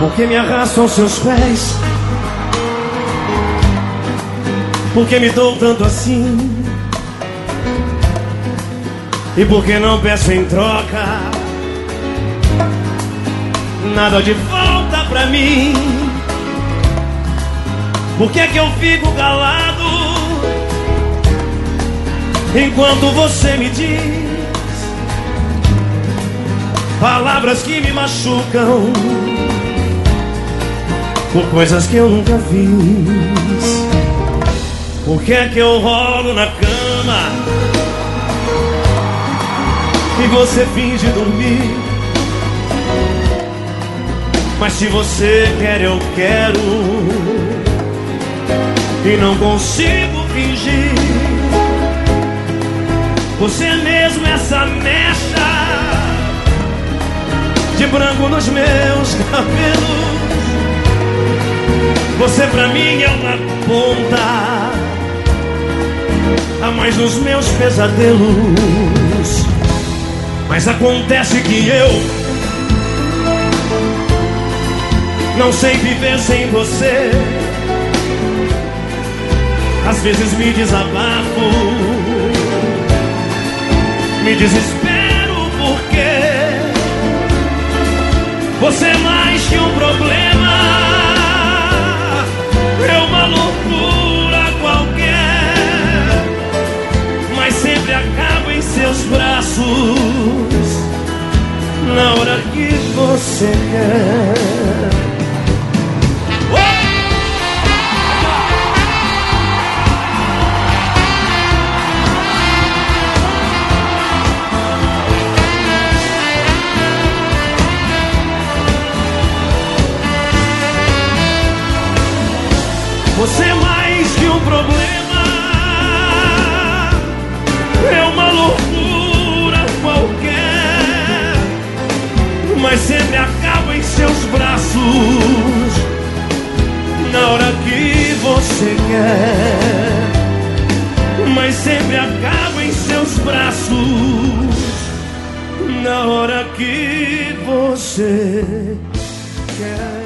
Porque me arrastam seus pés? Porque me dou tanto assim? E porque não peço em troca nada de volta pra mim? Por que é que eu fico calado enquanto você me diz palavras que me machucam por coisas que eu nunca fiz? Por que é que eu rolo na cama e você finge dormir? Mas se você quer, eu quero, e não consigo fingir. Você é mesmo essa mecha de branco nos meus cabelos. Você pra mim é uma ponta a mais nos meus pesadelos. Mas acontece que eu não sei viver sem você. Às vezes me desabafo, me desespero porque você é mais que um problema, é uma loucura qualquer, mas sempre acabo em seus braços na hora que você quer. Você é mais que um problema, é uma loucura qualquer, mas sempre acaba em seus braços na hora que você quer. Mas sempre acaba em seus braços na hora que você quer.